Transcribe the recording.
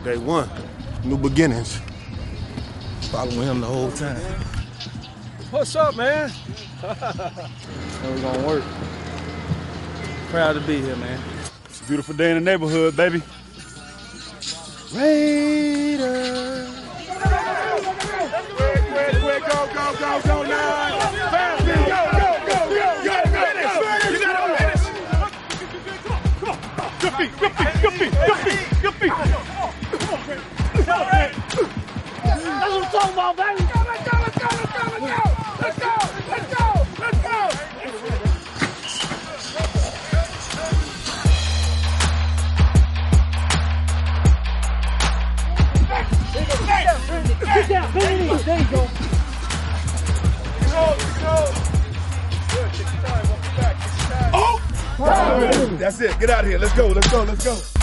Day one, new beginnings. Following him the whole time. What's up, man? And we're gonna work. Proud to be here, man. It's a beautiful day in the neighborhood, baby. Raiders. Quick, go now. Fast, go. You gotta finish. Come on. Good feet. That's what I'm talking about, baby. Let's go. Get down, bend your knees. There you go. Oh! That's it. Get out of here. Let's go.